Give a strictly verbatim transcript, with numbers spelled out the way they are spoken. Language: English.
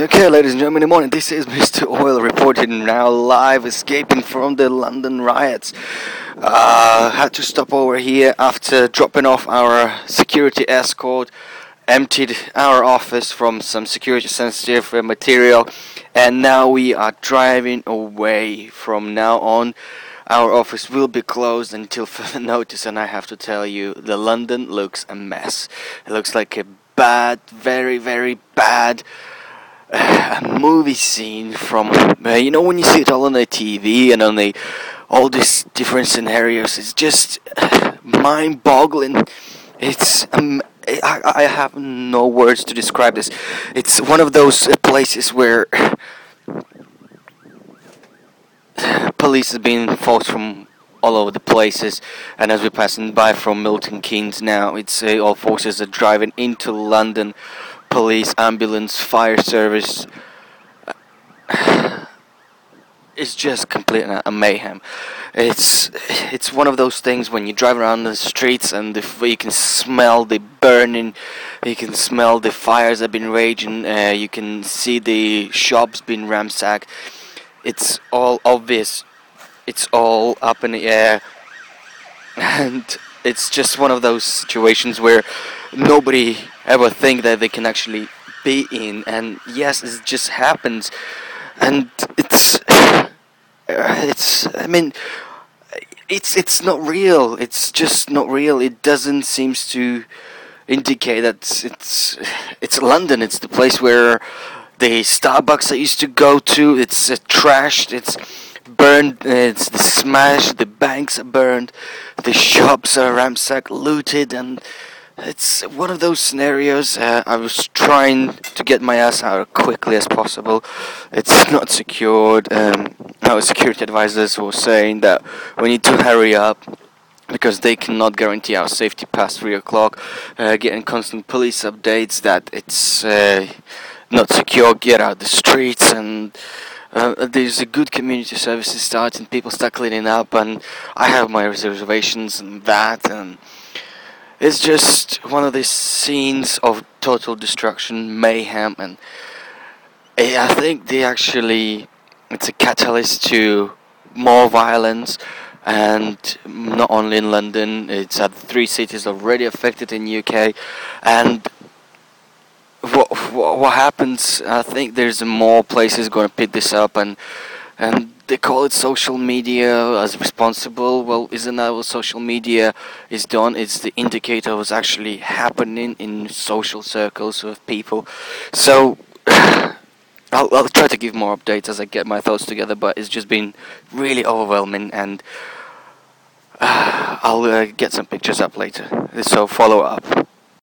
Okay, ladies and gentlemen, good morning. This is Mister Oil reporting now live, escaping from the London riots. Uh, had to stop over here after dropping off our security escort, emptied our office from some security sensitive material, and now we are driving away. From now on, our office will be closed until further notice, and I have to tell you, the London looks a mess. It looks like a bad, very, very bad a movie scene from, uh, you know, when you see it all on the T V and on the all these different scenarios. It's just uh, mind-boggling. It's um, I, I have no words to describe this. It's one of those uh, places where police is being forced from all over the places, and as we're passing by from Milton Keynes now, it's uh, all forces are driving into London. Police, ambulance, fire service. It's just complete a mayhem. It's it's one of those things when you drive around the streets and the, you can smell the burning, you can smell the fires that have been raging, uh, you can see the shops being ransacked. It's all obvious. It's all up in the air. And it's just one of those situations where nobody ever think that they can actually be in, and yes, it just happens, and it's, uh, it's, I mean, it's it's not real. It's just not real. It doesn't seem to indicate that it's it's London. It's the place where the Starbucks I used to go to. It's uh, trashed. It's burned, it's smashed, the banks are burned, the shops are ransacked, looted, and it's one of those scenarios. uh, I was trying to get my ass out as quickly as possible. It's not secured. Um, our security advisors were saying that we need to hurry up because they cannot guarantee our safety past three o'clock, uh, getting constant police updates that it's uh, not secure, get out the streets, and Uh, there's a good community services starting, people start cleaning up, and I have my reservations and that, and it's just one of these scenes of total destruction, mayhem, and I think they actually, it's a catalyst to more violence, and not only in London, it's at three cities already affected in U K, and What, what what happens? I think there's more places going to pick this up, and and they call it social media as responsible. Well, isn't that what social media is done? It's the indicator of what's actually happening in social circles of people. So I'll, I'll try to give more updates as I get my thoughts together, but it's just been really overwhelming, and uh, I'll uh, get some pictures up later. So follow up.